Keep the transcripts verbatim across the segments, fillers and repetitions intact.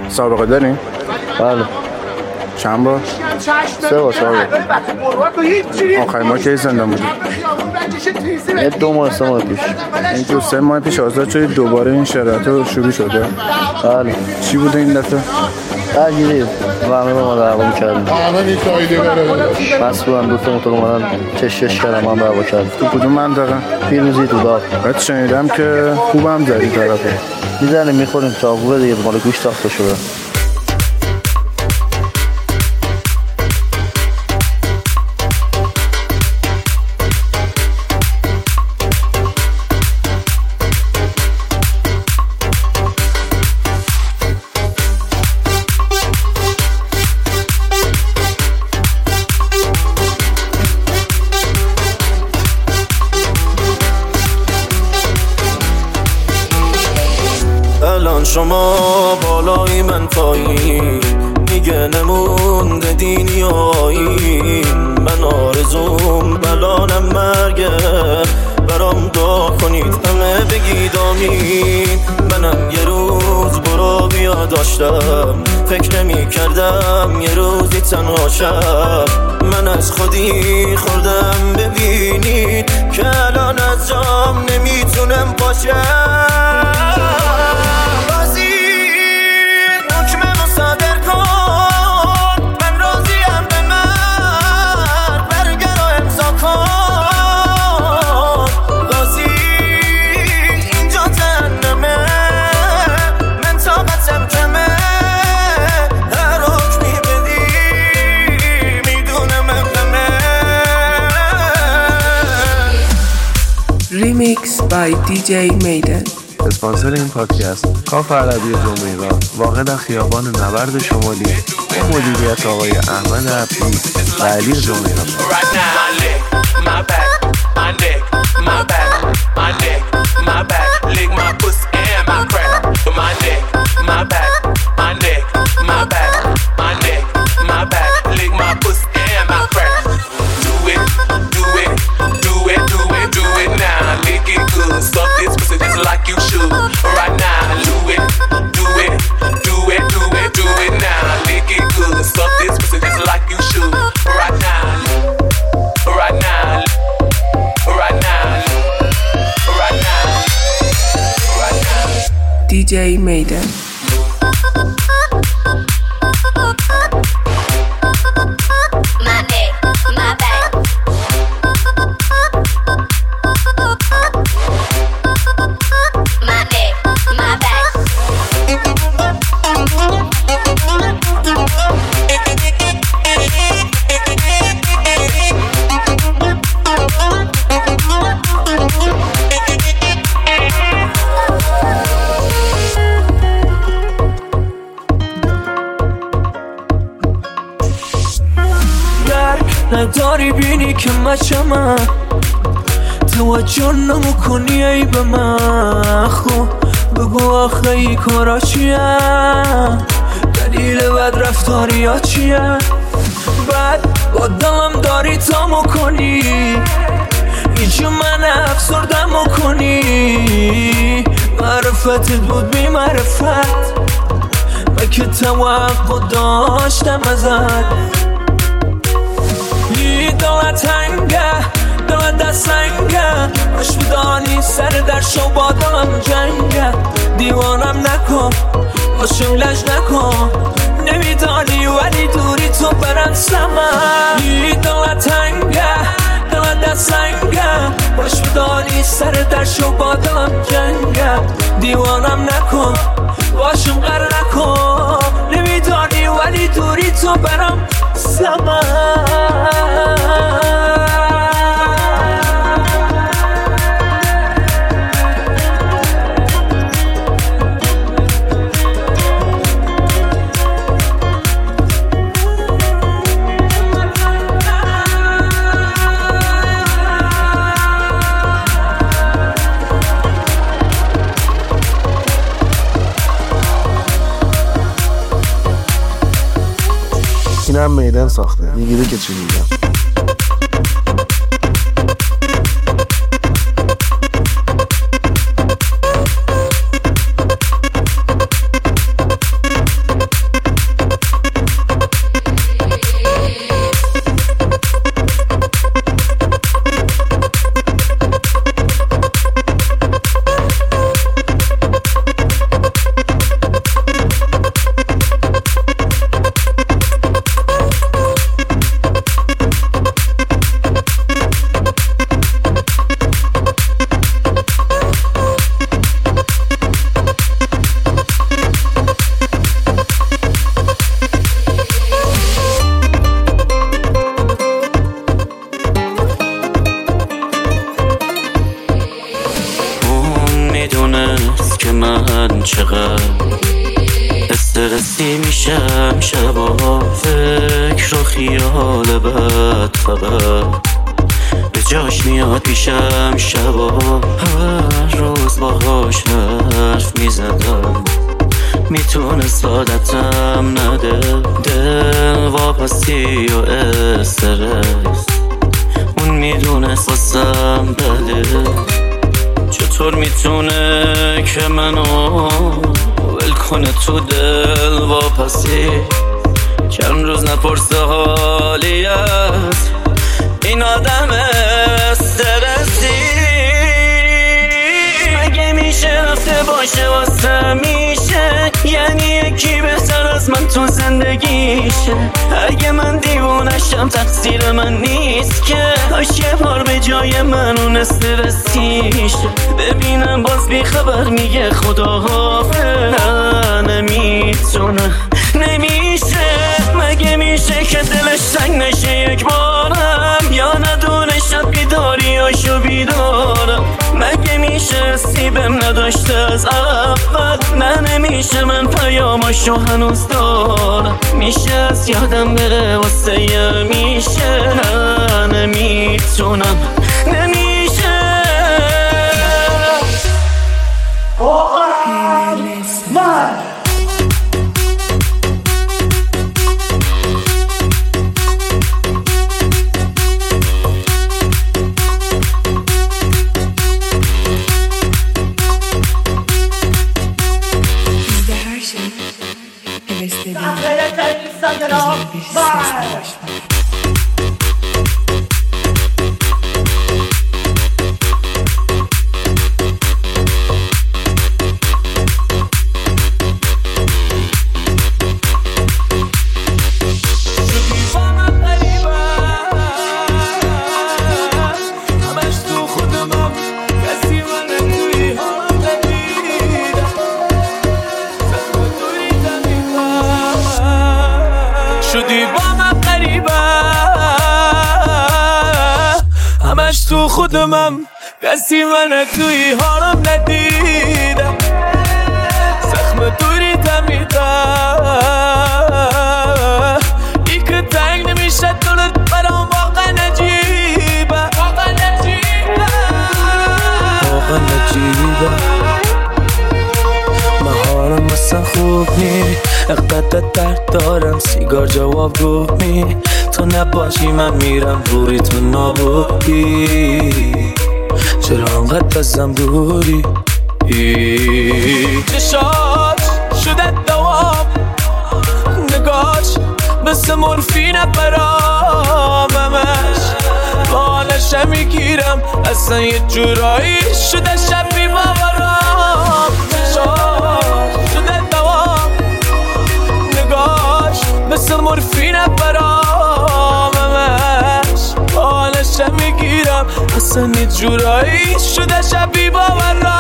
سابقه دارین؟ بله. چند بار؟ سه بار سابقه. آخرین ما کی زندان بودی؟ یه دو ماه سه ماه پیش. این دو سه ماه پیش آزاد شدی دوباره این شرایط رو شروع شده؟ بله. چی بوده این دفعه؟ درگیری و همه با ما دعوا می‌کردیم. بس بودن دو تا موتور اومدن چشش کردم من دعوا کردم. تو کدوم منطقه؟ پیروزی تو داغ. بعد شنیدم که خوبم زدی طرفه. میزنیم میخوریم چاقوه دیگه مال گوش ساخته شده. شما بالای من پایین میگه نمونده دینی آیین من آرزوم بلانم مرگه برام دعا کنید همه بگید آمین منم یه روز برو بیا داشتم فکر نمی کردم یه روزی تنها شب من از خودی خوردم ببینید که الان از جام نمیتونم باشم Remix by دی جی میدن. اسپانسر این پادکست کاف عربی جمهوری واقع در خیابان نبرد شمالی با مدیریت آقای احمد عبدی و علی جمهوری. دی جی میدن. نداری بینی که مچمم توجه نمکنی ای به من خب بگو آخه ای کارا چیه دلیل بد رفتاری ها چیه بعد با دلم داری تا مکنی اینجا من افسردم مکنی معرفتت بود بی معرفت من که توقع داشتم ازت دلت تنگه دلت دستنگه باش بدانی سر در شو با دلم جنگه دیوانم نکن باشم لج نکن نمیدانی ولی دوری تو برنسمم دلت تنگه دلت دستنگه باش بدانی سر در شو با دلم جنگه دیوانم نکن باشم قر نکن نمیدانی ولی دوری تو برم سمم اینم میدن ساخته میگیره که چی میگم. برسی میشم شبا فکر و خیال بد فقط به جاش میاد پیشم شبا هر روز باهاش حرف میزدم میتونه سعادتم نده دل واپسی و استرس اون میدونه واسم بده چطور میتونه که منو ول کنه تو دل واپسی چند روز نپرسه حالی از این آدم استرسی مگه میشه رفته باشه واسه میشه یعنی یکی بهتر از من تو زندگیشه اگه من دیوونشم تقصیر من نیست که کاش یه بار به جای من اون استرسیشه ببینم باز بی خبر میگه خدا حافظ نه نمیتونه نمیشه مگه میشه که دلش تنگ نشه یک بارم یا ندونه شب بیداریاشو بیدارم مگه میشه سیبم نداشته از اول نه نمیشه من پیاماشو هنوز دارم میشه از یادم بره واسه یه میشه نه نمیتونم نمیشه من تو خودمم کسی من توی حالم ندیدم زخم دوری تمیدم ای که تنگ نمیشه دلت برام واقعا نجیبه واقعا نجیبه واقعا نجیبه مهارم مثلا خوب نی اقدر درد دارم سیگار جواب رو می تو نباشی من میرم رو ریتم نابودی چرا انقدر ازم دوری چشاش شده دوام نگاش مثل مورفینه براممش بالشم میگیرم اصلا یه جورایی شده شبی باورم چشاش شده دوام نگاش مثل مورفینه براممش بالشم میگیرم اصلا یه جورایی شده شبی باورم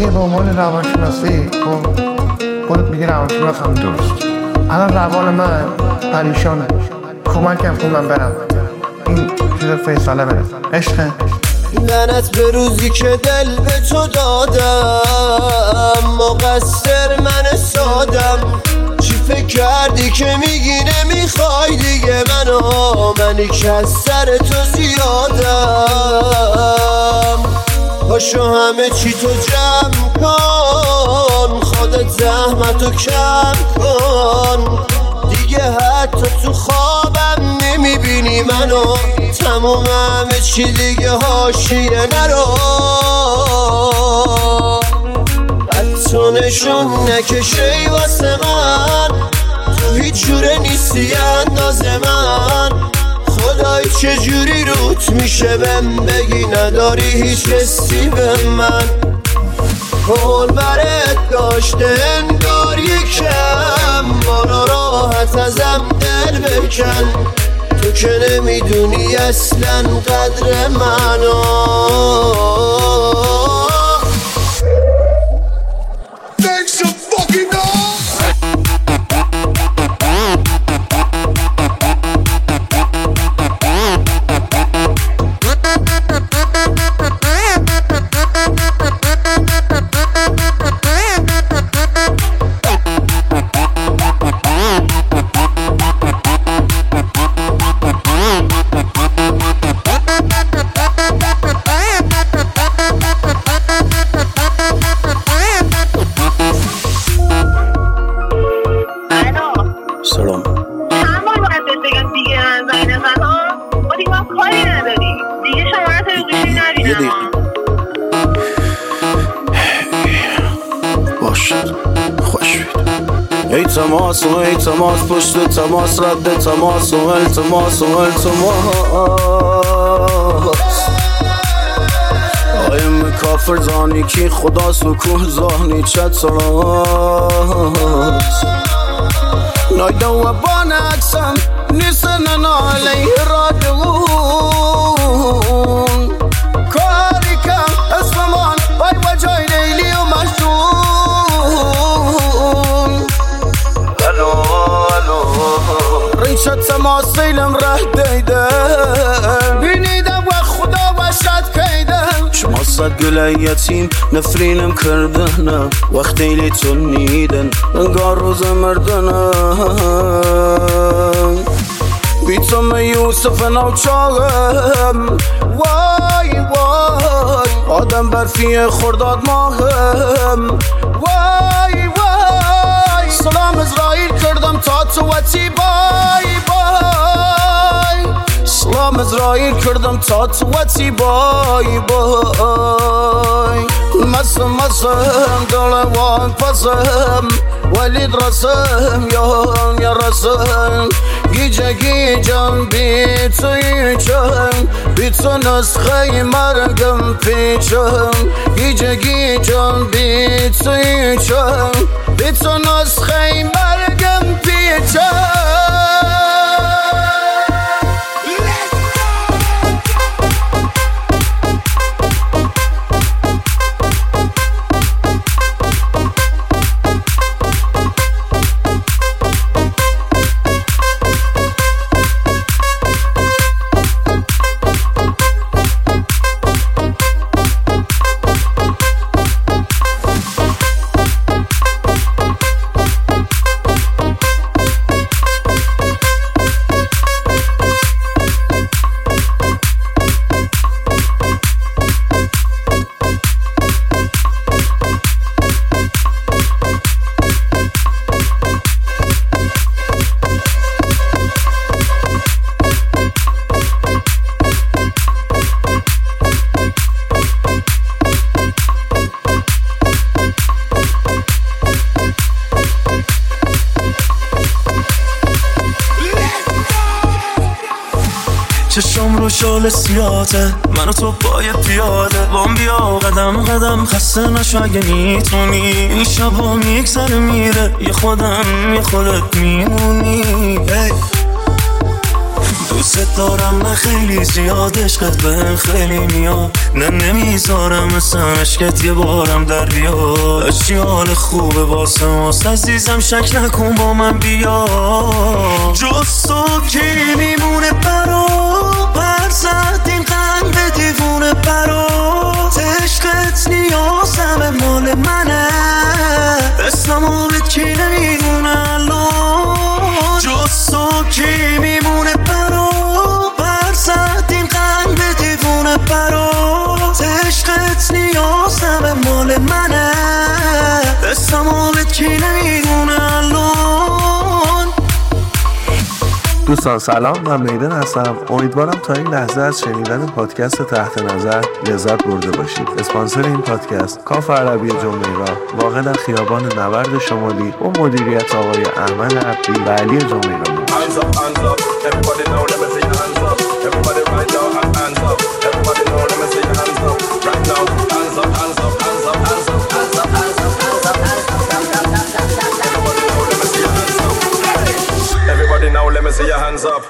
اگه به عنوان روانشناسی خودت میگی روانشناس هم درست، الان روان من پریشانه، کمکم کن من برم این چیز فیصله برسم. عشقه لعنت به روزی که دل به تو دادم، مقصر من سادم. چی فکر کردی که میگی نمیخوای دیگه منو، منی که از سر تو زیادم. پاشو همه چی تو جمع کن، خودت زحمتو کم کن دیگه، حتی تو خوابم نمیبینی منو. تموم همه چی دیگه حاشیه نرو، بد تو نشون نکشی واسه من، تو هیچ جوره نیستی انداز من. خدای چجوری روت میشه بهم بگی نداری هیچ حسی به من. قول برات داشته انگار یکم، برو راحت ازم دل بکن. تو که نمیدونی اصلا قدر منو. ای تماس و ای تماس پشت تماس، رد تماس و التماس و التماس. آیم کافر زانی کی خدا سکوه زانی چت سراس. نایده و بان اکسم نیسن علیه راجعون. کاری کم اسممان بای وجای لیلی و مشتون. ریشت تماس سیلم ره دیده، بینیدم و خدا وشت کیدم. شما صد گل یتیم نفرینم کردنم، وقتی لیتون نیدن انگار روز مردنم. بیتم یوسف نوچاهم، وای وای آدم برفی خرداد ماهم. وای وای سلام اسرائیل کردم تا تو وطی بای بای. سلام اسرائیل کردم تا تو وطی بای بای. مسم مسم دلوان پسم ولید رسم یان یا رسم. گیجه گیجم بی تویچم، بی تو نسخه مرگم پیچم. گیجه گیجم بی تویچم، بی تو نسخه مرگم پیچم. چشم رو شال سیاته، من و تو باید پیاده بام بیا قدم قدم، خسته نشو اگه میتونی. این شب ها میگذره میره، یه خودم یه خودت میمونی. hey. دوست دارم من خیلی زیاد، عشقت بهم خیلی میاد، نه نمیذارم مثل عشقت یه بارم در بیاد. اشی حال خوبه واسه ماست عزیزم، شک نکن با من بیا. جز تو کی میمونه برا پر زد این قلب دیوونه برات. عشقت نیازم مال منه، اسممو به کی نمیدونه الان. جز تو کی میمونه برا پر زد این قلب دیوونه برات. عشقت نیازم مال منه، اسممو به کی نمیدونه الان. دوستان سلام، من میدن هستم. امیدوارم تا این لحظه از شنیدن پادکست تحت نظر لذت برده باشید. اسپانسر این پادکست کاف عربی جمیرا، واقع در خیابان نورد شمالی، با مدیریت آقای احمد عبدی و علی جمیرا. Now let me see your hands up.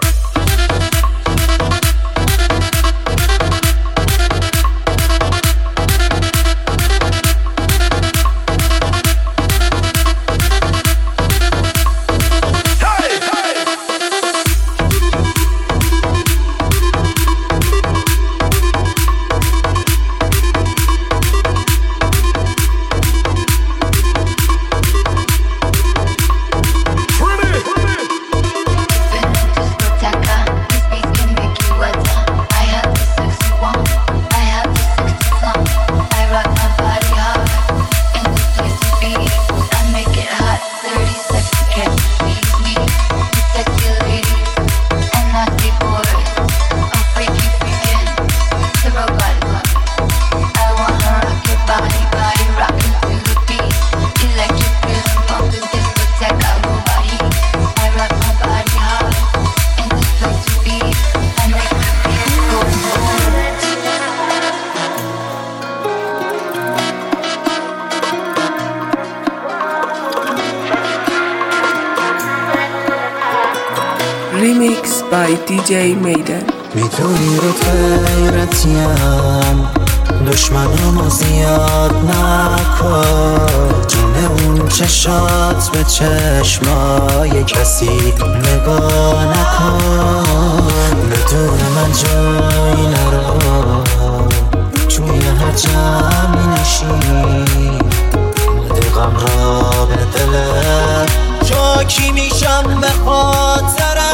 Remix by دی جی میدن. میدونی رو غیرتیم، دشمنامو زیاد نکن. جون اون چشات به چشمای کسی نگاه نکن. بدون من جایی نرو، توی هر جمعی نشین. دقم را به دلت شاکی میشم به خاطرت.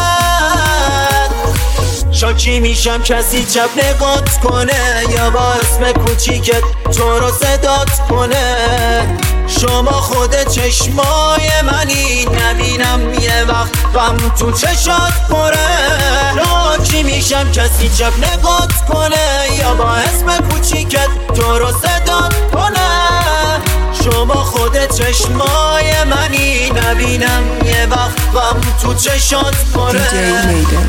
شاکی میشم کسی چپ نگات کنه، یا با اسم کوچیکت تو رو صدات کنه. شما خود چشمای منی، نبینم یه وقت غم تو چشات پره. شاکی میشم کسی چپ نگات کنه، یا با اسم کوچیکت تو رو صدات کنه. شما خود چشمای منی، نبینم یه وقت غم تو چشات پره. دی جی میدن.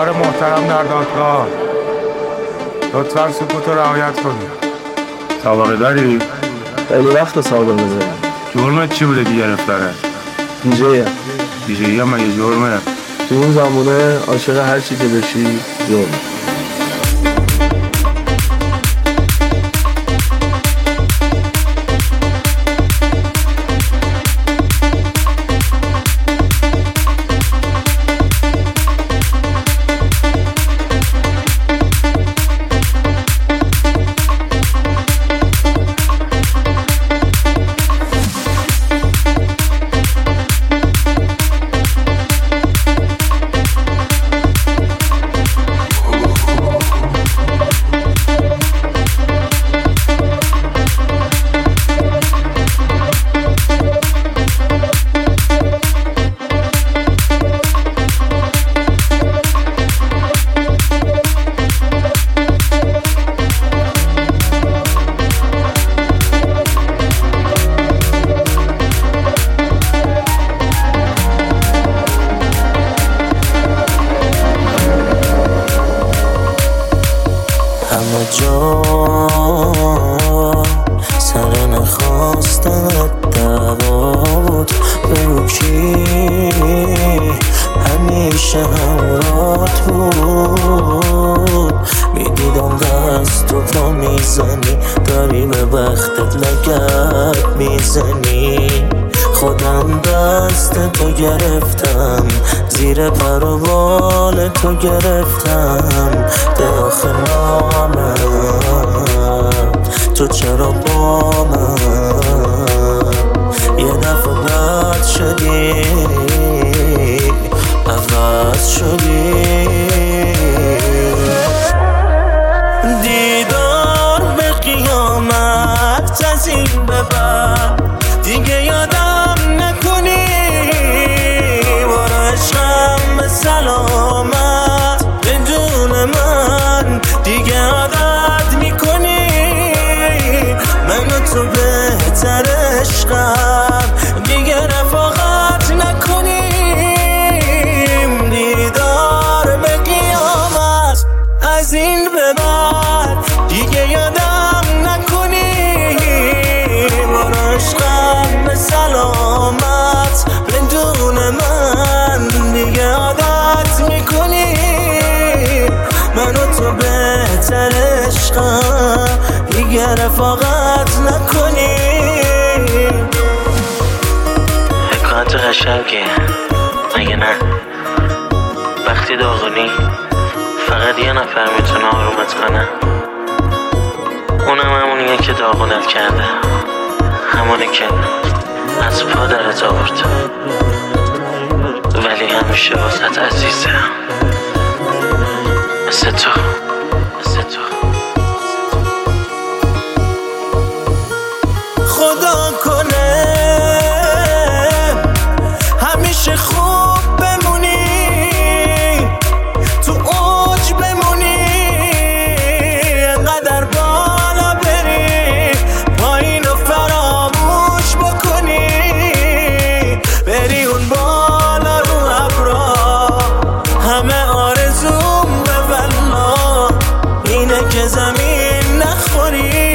پایدار محترم در دادگاه، لطفاً سکوت رو رعایت کنید. سابقه داری؟ خیلی وقت سابقه دارم. جرمت چی بوده دیگه رفتاره؟ دیجیه دیجیه هم یه جرمه. تو اون زمانه عاشق هر چی که بشی جرمه. سر نخواستن دوات بگو کی همیشه همرات بود. میدیدم دست تو پا میزنی داری به وقتت لگت میزنی. خودم دست تو گرفتم زیر پر و بال تو گرفتم. داخل نامم تو چرا با من یه دفعه بد شدی عوض شدی. دیدار به قیامت از این به بعد دیگه یادم نکنی. برو عشقم به سلامت بدون من دیگه عادت میکنی. من و تو بهتر عشقم دیگه رفاقت نکنیم. دیدار به قیامت از این به بعد دیگه یادم نکنی. برو عشقم به سلامت بدون من دیگه عادت میکنی. من و تو بهتر عشقم دیگه رفاقت نکنی. حکایت قشنگه مگه نه؟ وقتی داغونی فقط یه نفر میتونه آرومت کنه. اونم همونیه که داغونت کرده، همونی که از پا درت آورد ولی همیشه واسط عزیزه. مثل تو مثل تو. خدا کنه همیشه خوب بمونی، تو اوج بمونی، انقدر بالا بری پایین و فراموش بکنی. بری اون بالا رو ابرا همه آرزوم به والله اینه که زمین نخوری.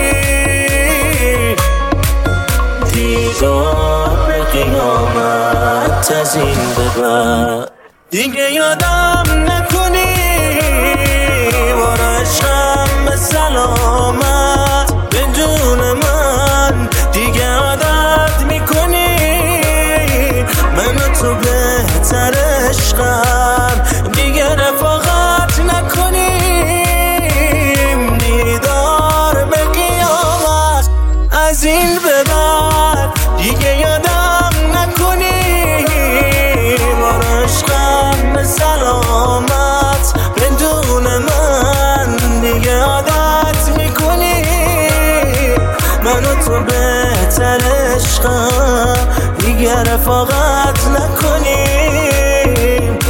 دیدار به قیامت از این به بعد دیگه یادم نکنی. برو عشقم به سلامت بدون من دیگه عادت میکنی. من و تو بهتر عشقم دیگه رفاقت نکنیم. دیدار به قیامت از این به بعد دیگه یادم نکنی. برو عشقم به سلامت بدون من دیگه عادت میکنی. من و تو بهتر عشقم دیگه رفاقت نکنیم.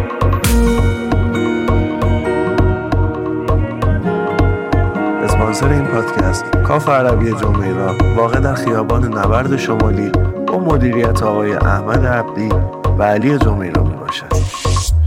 اسپانسر این پادکست کاف عربی جمیرا واقع در خیابان نورد شمالی با مدیریت آقای احمد عبدی و علی جمیرا می باشد.